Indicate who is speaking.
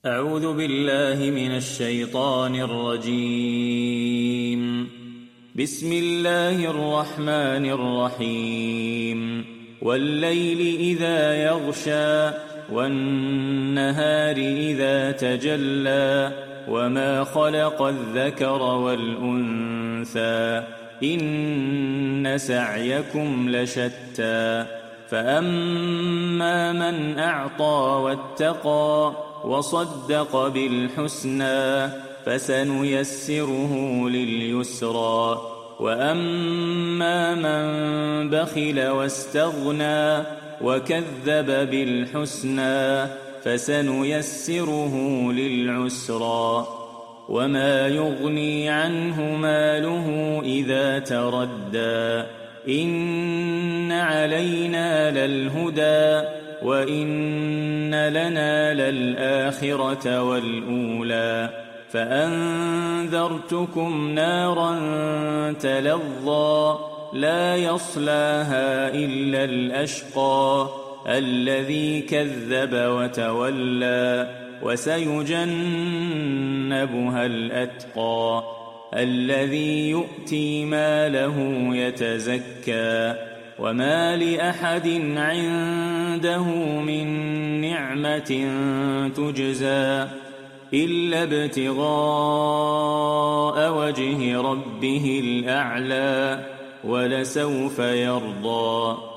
Speaker 1: أعوذ بالله من الشيطان الرجيم. بسم الله الرحمن الرحيم. والليل إذا يغشى والنهار إذا تجلى وما خلق الذكر والأنثى إن سعيكم لشتى فأما من أعطى واتقى وصدق بالحسنى فسنيسره لليسرى وأما من بخل واستغنى وكذب بالحسنى فسنيسره للعسرى وما يغني عنه ماله إذا تردى إن علينا للهدى وإن لنا للآخرة والأولى فأنذرتكم نارا تلظى لا يصلاها إلا الأشقى الذي كذب وتولى وسيجنبها الأتقى الذي يؤتي ماله يتزكى وما لأحد عنده من نعمة تجزى إلا ابتغاء وجه ربه الأعلى ولسوف يرضى.